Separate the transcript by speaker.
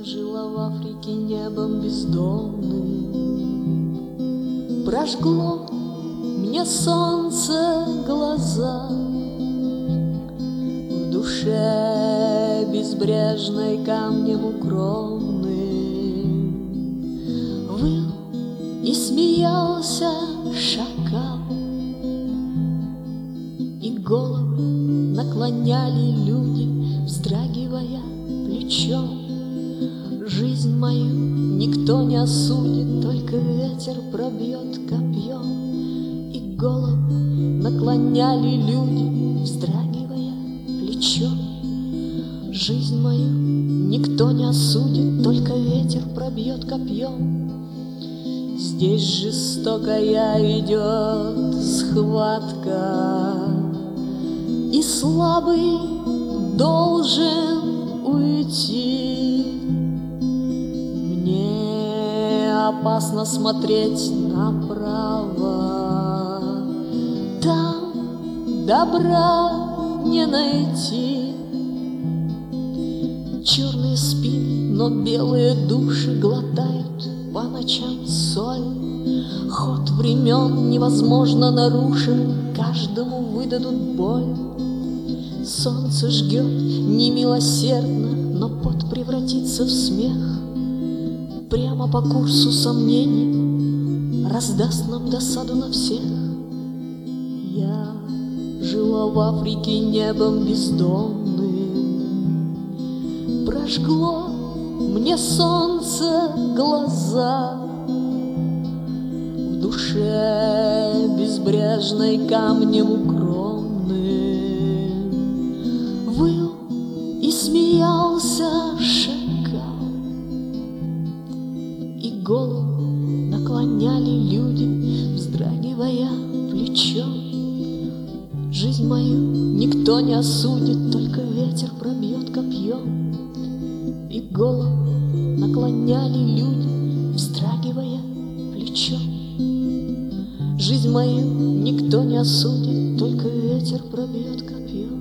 Speaker 1: Жила в Африке небом бездонным, прожгло мне солнце глаза. В душе безбрежной камнем укромным выл и смеялся шакал, и головы наклоняли люди, вздрагивая плечом. Жизнь мою никто не осудит, только ветер пробьет копьем. И голову наклоняли люди, вздрагивая плечом. Жизнь мою никто не осудит, только ветер пробьет копьем. Здесь жестокая идет схватка, и слабый должен уйти. Мне опасно смотреть направо, там добра не найти. Черные спины, но белые души глотают по ночам соль. Ход времен невозможно нарушен, каждому выдадут боль. Солнце жгет немилосердно, но пот превратится в смех. Прямо по курсу сомнений раздаст нам досаду на всех. Я жила в Африке небом бездонным, прожгло мне солнце глаза. В душе безбрежной камнем укромным выл и смеялся шакал, и голову наклоняли люди, вздрагивая плечом. Жизнь мою никто не осудит, только ветер пробьет копьем. И голову наклоняли люди, вздрагивая плечом. Жизнь мою никто не осудит, только ветер пробьет копьем.